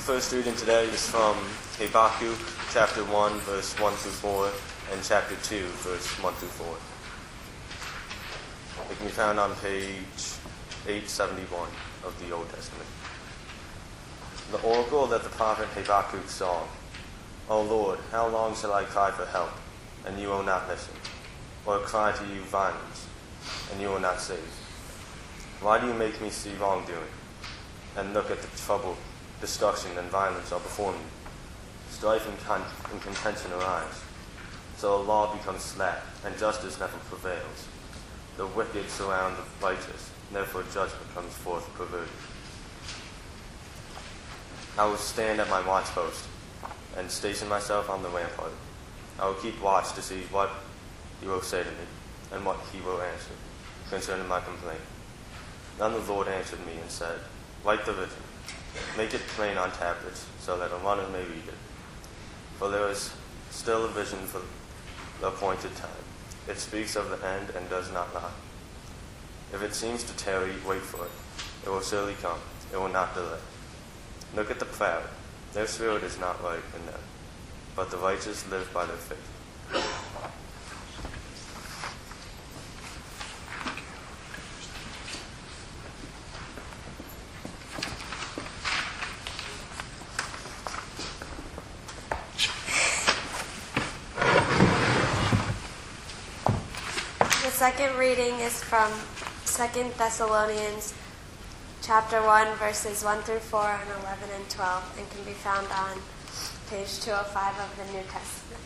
first reading today is from Habakkuk chapter 1, verse 1 through 4, and chapter 2, verse 1 through 4. It can be found on page 871 of the Old Testament. The oracle that the prophet Habakkuk saw. O Lord, how long shall I cry for help, and you will not listen? Or cry to you violence, and you will not save? Why do you make me see wrongdoing, and look at the trouble, destruction, and violence are before me? Strife and contention arise. So a law becomes slack, and justice never prevails. The wicked surround the righteous, therefore judgment comes forth perverted. I will stand at my watchpost, and station myself on the rampart. I will keep watch to see what you will say to me, and what he will answer concerning my complaint. Then the Lord answered me and said, Write the vision, make it plain on tablets, so that a runner may read it. For there is still a vision for the appointed time. It speaks of the end and does not lie. If it seems to tarry, wait for it. It will surely come. It will not delay. Look at the proud. Their spirit is not right in them, but the righteous live by their faith. The second reading is from 2 Thessalonians chapter 1, verses 1 through 4 and 11 and 12, and can be found on page 205 of the New Testament.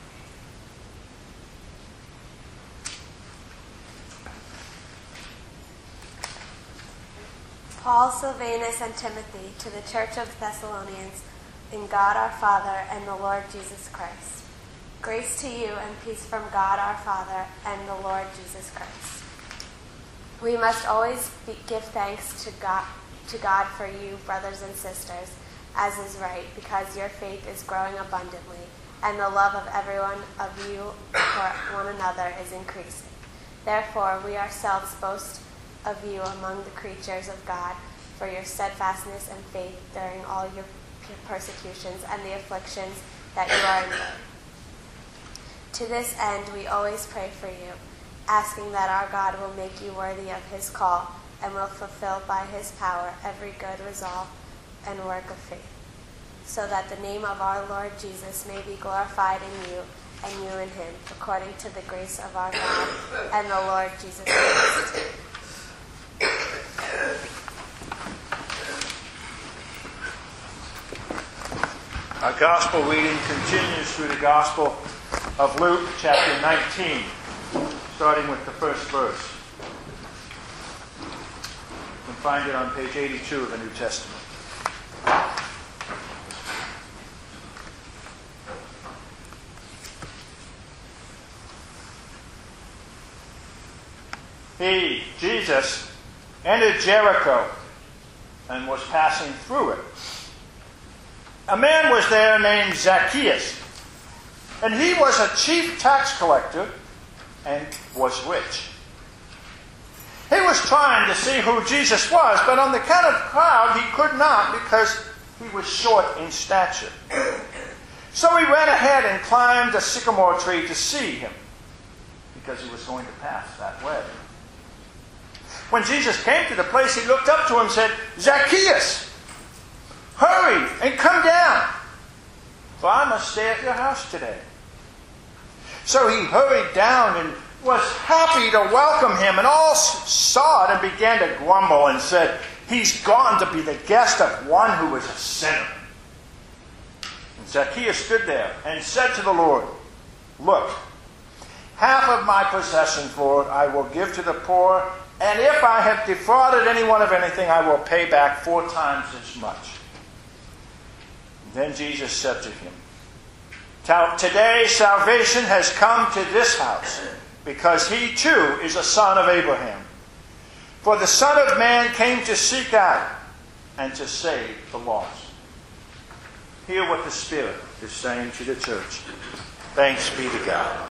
Paul, Silvanus, and Timothy, to the church of Thessalonians, in God our Father and the Lord Jesus Christ. Grace to you and peace from God our Father and the Lord Jesus Christ. We must always give thanks to God for you, brothers and sisters, as is right, because your faith is growing abundantly, and the love of everyone of you for one another is increasing. Therefore, we ourselves boast of you among the creatures of God for your steadfastness and faith during all your persecutions and the afflictions that you are enduring. To this end, we always pray for you, asking that our God will make you worthy of his call and will fulfill by his power every good resolve and work of faith, so that the name of our Lord Jesus may be glorified in you and you in him, according to the grace of our God and the Lord Jesus Christ. Our gospel reading continues through the Gospel of Luke, chapter 19, starting with the first verse. You can find it on page 82 of the New Testament. He, Jesus, entered Jericho and was passing through it. A man was there named Zacchaeus, and he was a chief tax collector and was rich. He was trying to see who Jesus was, but on the account of the crowd, he could not because he was short in stature. So he ran ahead and climbed a sycamore tree to see him, because he was going to pass that way. When Jesus came to the place, he looked up to him and said, Zacchaeus, hurry and come down, for I must stay at your house today. So he hurried down and was happy to welcome him, and all saw it and began to grumble and said, He's gone to be the guest of one who was a sinner. And Zacchaeus stood there and said to the Lord, Look, half of my possessions, Lord, I will give to the poor, and if I have defrauded anyone of anything, I will pay back 4 times as much. Then Jesus said to him, Today salvation has come to this house, because he too is a son of Abraham. For the Son of Man came to seek out and to save the lost. Hear what the Spirit is saying to the church. Thanks be to God.